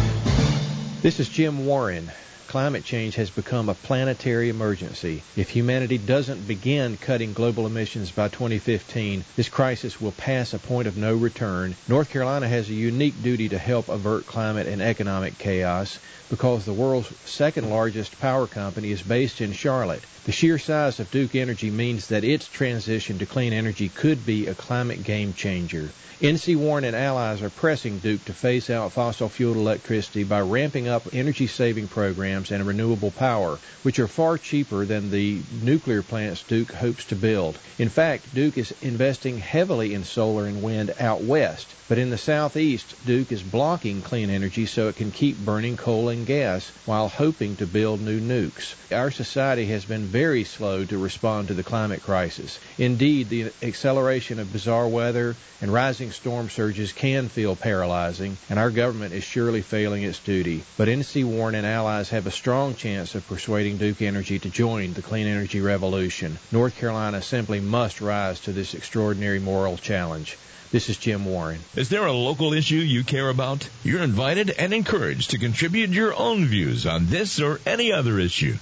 This is Jim Warren. Climate change has become a planetary emergency. If humanity doesn't begin cutting global emissions by twenty fifteen, this crisis will pass a point of no return. North Carolina has a unique duty to help avert climate and economic chaos because the world's second largest power company is based in Charlotte. The sheer size of Duke Energy means that its transition to clean energy could be a climate game changer. N C Warren and allies are pressing Duke to phase out fossil-fueled electricity by ramping up energy-saving programs and renewable power, which are far cheaper than the nuclear plants Duke hopes to build. In fact, Duke is investing heavily in solar and wind out west. But in the southeast, Duke is blocking clean energy so it can keep burning coal and gas while hoping to build new nukes. Our society has been very slow to respond to the climate crisis. Indeed, the acceleration of bizarre weather and rising storm surges can feel paralyzing, and our government is surely failing its duty. But N C Warren and allies have a strong chance of persuading Duke Energy to join the clean energy revolution. North Carolina simply must rise to this extraordinary moral challenge. This is Jim Warren. Is there a local issue you care about? You're invited and encouraged to contribute your own views on this or any other issue.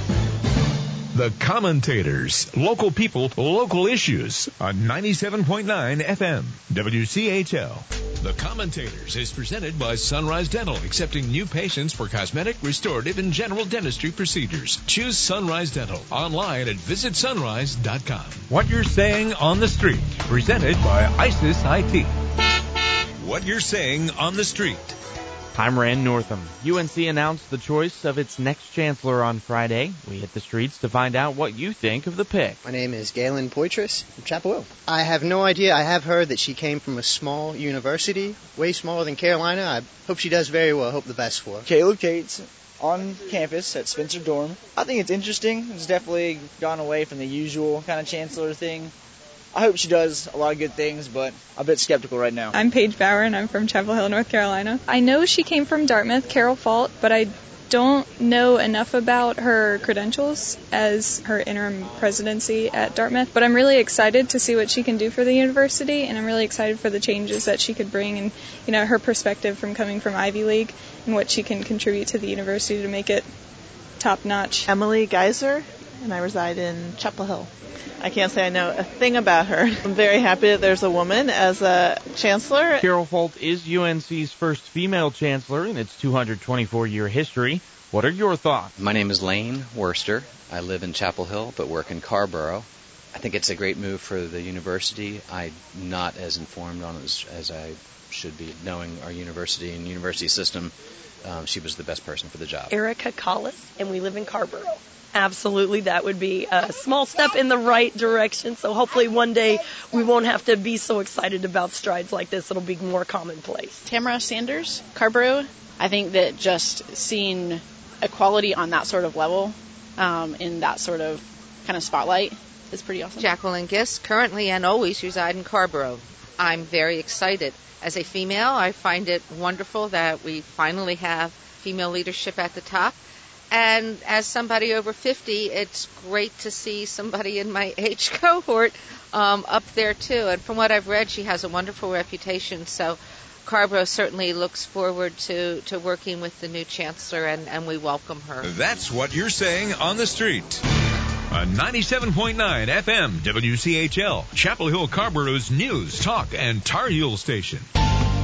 The Commentators, local people, local issues on ninety-seven point nine F M, W C H L. The Commentators is presented by Sunrise Dental, accepting new patients for cosmetic, restorative, and general dentistry procedures. Choose Sunrise Dental online at visit sunrise dot com. What You're Saying on the Street, presented by ISIS I T. What You're Saying on the Street. I'm Rand Northam. U N C announced the choice of its next chancellor on Friday. We hit the streets to find out what you think of the pick. My name is Galen Poitras from Chapel Hill. I have no idea. I have heard that she came from a small university, way smaller than Carolina. I hope she does very well. I hope the best for her. Caleb Cates, on campus at Spencer Dorm. I think it's interesting. It's definitely gone away from the usual kind of chancellor thing. I hope she does a lot of good things, but I'm a bit skeptical right now. I'm Paige Bauer, and I'm from Chapel Hill, North Carolina. I know she came from Dartmouth, Carol Fault, but I don't know enough about her credentials as her interim presidency at Dartmouth. But I'm really excited to see what she can do for the university, and I'm really excited for the changes that she could bring and, you know, her perspective from coming from Ivy League and what she can contribute to the university to make it top-notch. Emily Geiser, and I reside in Chapel Hill. I can't say I know a thing about her. I'm very happy that there's a woman as a chancellor. Carol Folt is U N C's first female chancellor in its two hundred twenty-four year history. What are your thoughts? My name is Lane Worster. I live in Chapel Hill but work in Carborough. I think it's a great move for the university. I'm not as informed on it as, as I should be, knowing our university and university system. Um, she was the best person for the job. Erica Collis, and we live in Carborough. Absolutely, that would be a small step in the right direction. So hopefully one day we won't have to be so excited about strides like this. It'll be more commonplace. Tamara Sanders, Carborough. I think that just seeing equality on that sort of level, um, in that sort of kind of spotlight, is pretty awesome. Jacqueline Gist, currently and always reside in Carborough. I'm very excited. As a female, I find it wonderful that we finally have female leadership at the top. And as somebody over fifty, it's great to see somebody in my age cohort um, up there, too. And from what I've read, she has a wonderful reputation. So Carborough certainly looks forward to, to working with the new chancellor, and, and we welcome her. That's What You're Saying on the Street. On ninety-seven point nine F M, W C H L, Chapel Hill Carborough's news, talk, and Tar Heel station.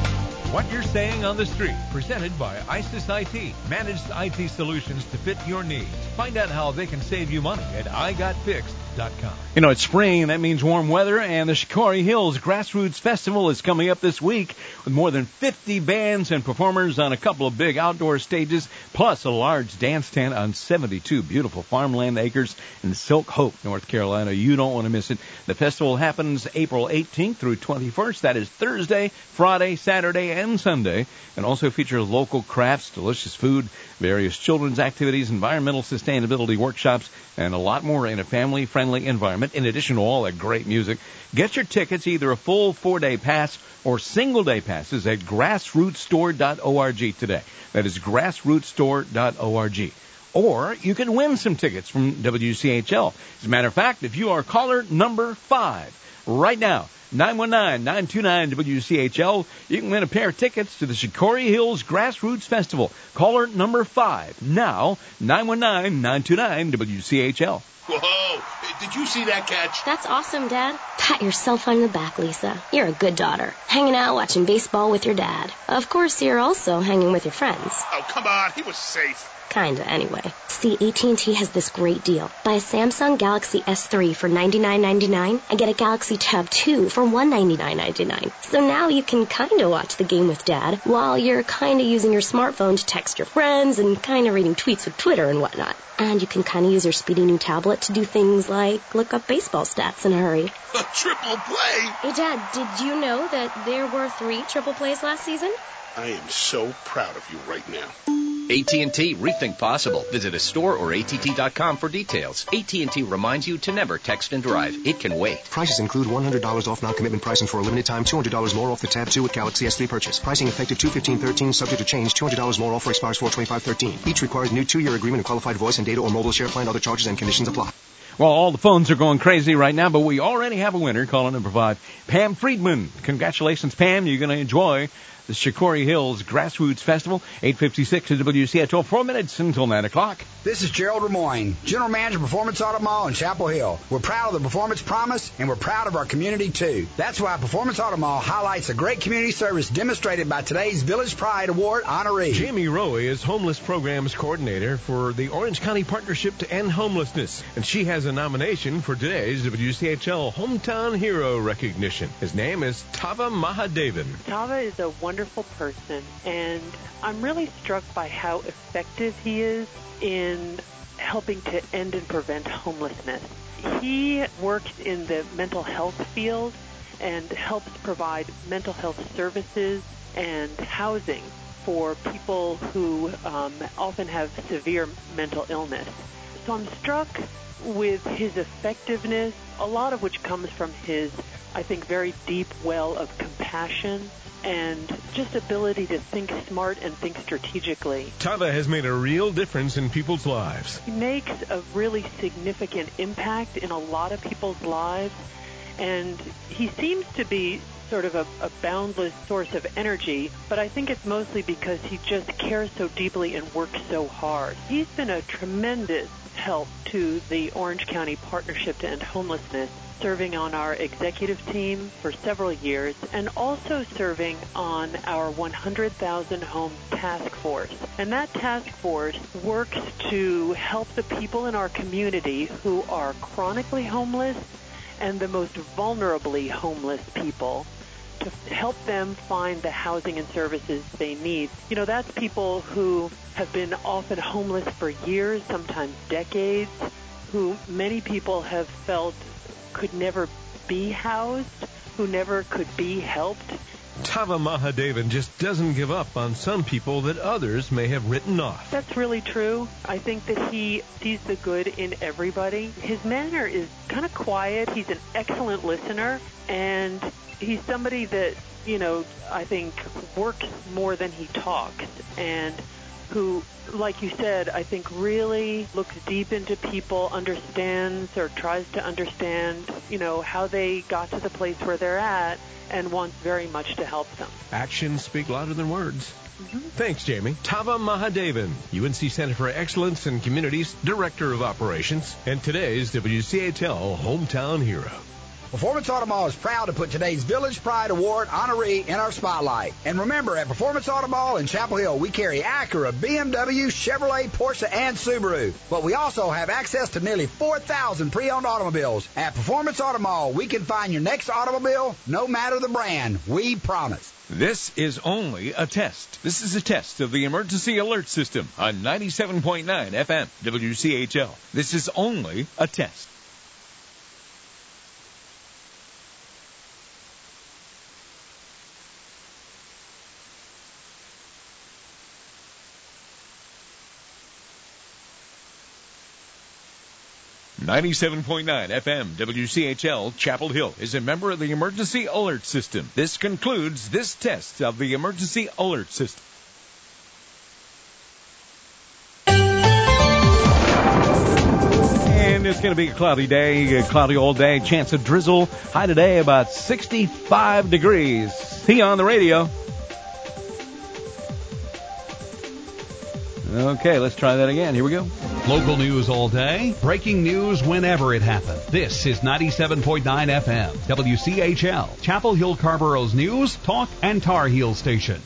What You're Saying on the Street, presented by ISIS I T, managed I T solutions to fit your needs. Find out how they can save you money at I got fixed dot com. You know, it's spring, and that means warm weather, and the Shikari Hills Grassroots Festival is coming up this week with more than fifty bands and performers on a couple of big outdoor stages, plus a large dance tent on seventy-two beautiful farmland acres in Silk Hope, North Carolina. You don't want to miss it. The festival happens April eighteenth through twenty-first. That is Thursday, Friday, Saturday, and Sunday, and also features local crafts, delicious food, various children's activities, environmental sustainability workshops, and a lot more in a family-friendly environment, in addition to all that great music. Get your tickets, either a full four-day pass or single-day passes, at grassroots store dot org today. That is grassroots store dot org. Or you can win some tickets from W C H L. As a matter of fact, if you are caller number five right now, nine one nine, nine two nine, W C H L, you can win a pair of tickets to the Shikari Hills Grassroots Festival. Caller number five now, nine one nine, nine two nine, W C H L. Whoa! Did you see that catch? That's awesome, Dad. Pat yourself on the back, Lisa. You're a good daughter. Hanging out watching baseball with your dad. Of course, you're also hanging with your friends. Oh, come on. He was safe. Kinda, anyway. See, A T and T has this great deal. Buy a Samsung Galaxy S three for ninety-nine ninety-nine and get a Galaxy Tab two for one hundred ninety-nine ninety-nine. So now you can kinda watch the game with Dad while you're kinda using your smartphone to text your friends and kinda reading tweets with Twitter and whatnot. And you can kinda use your speedy new tablet to do things like look up baseball stats in a hurry. A triple play? Hey, Dad, did you know that there were three triple plays last season? I am so proud of you right now. A T and T, rethink possible. Visit a store or A T T dot com for details. A T and T reminds you to never text and drive. It can wait. Prices include one hundred dollars off non-commitment pricing for a limited time, two hundred dollars more off the Tab two at Galaxy S three purchase. Pricing effective two fifteen thirteen, subject to change, two hundred dollars more offer expires four twenty-five thirteen. Each requires new two-year agreement and qualified voice and data or mobile share plan. Other charges and conditions apply. Well, all the phones are going crazy right now, but we already have a winner. Calling number five, Pam Friedman. Congratulations, Pam. You're going to enjoy the Shikari Hills Grassroots Festival, eight fifty-six at W C H L, four minutes until nine o'clock. This is Gerald Remoyne, General Manager of Performance Auto Mall in Chapel Hill. We're proud of the Performance Promise, and we're proud of our community, too. That's why Performance Auto Mall highlights the great community service demonstrated by today's Village Pride Award honoree. Jamie Rowe is Homeless Programs Coordinator for the Orange County Partnership to End Homelessness, and she has a nomination for today's W C H L Hometown Hero recognition. His name is Tava Mahadevan. Tava is a wonderful person, and I'm really struck by how effective he is in helping to end and prevent homelessness. He works in the mental health field and helps provide mental health services and housing for people who um, often have severe mental illness. So I'm struck with his effectiveness, a lot of which comes from his, I think, very deep well of compassion and just ability to think smart and think strategically. Tava has made a real difference in people's lives. He makes a really significant impact in a lot of people's lives, and he seems to be sort of a, a boundless source of energy, but I think it's mostly because he just cares so deeply and works so hard. He's been a tremendous help to the Orange County Partnership to End Homelessness, serving on our executive team for several years, and also serving on our one hundred thousand Homes Task Force. And that task force works to help the people in our community who are chronically homeless and the most vulnerably homeless people, to help them find the housing and services they need. You know, that's people who have been often homeless for years, sometimes decades, who many people have felt could never be housed, who never could be helped. Tava Mahadevan just doesn't give up on some people that others may have written off. That's really true. I think that he sees the good in everybody. His manner is kind of quiet. He's an excellent listener, and he's somebody that, you know, I think works more than he talks, and who, like you said, I think really looks deep into people, understands or tries to understand, you know, how they got to the place where they're at, and wants very much to help them. Actions speak louder than words. Mm-hmm. Thanks, Jamie. Tava Mahadevan, U N C Center for Excellence in Communities, Director of Operations, and today's W C H L Hometown Hero. Performance Auto Mall is proud to put today's Village Pride Award honoree in our spotlight. And remember, at Performance Auto Mall in Chapel Hill, we carry Acura, B M W, Chevrolet, Porsche, and Subaru. But we also have access to nearly four thousand pre-owned automobiles. At Performance Auto Mall, we can find your next automobile, no matter the brand. We promise. This is only a test. This is a test of the emergency alert system on ninety-seven point nine F M W C H L. This is only a test. ninety-seven point nine F M W C H L Chapel Hill is a member of the Emergency Alert System. This concludes this test of the Emergency Alert System. And it's going to be a cloudy day, a cloudy all day, chance of drizzle. High today about sixty-five degrees. See you on the radio. Okay, let's try that again. Here we go. Local news all day, breaking news whenever it happens. This is ninety-seven point nine F M, W C H L, Chapel Hill Carborough's news, talk, and Tar Heel station.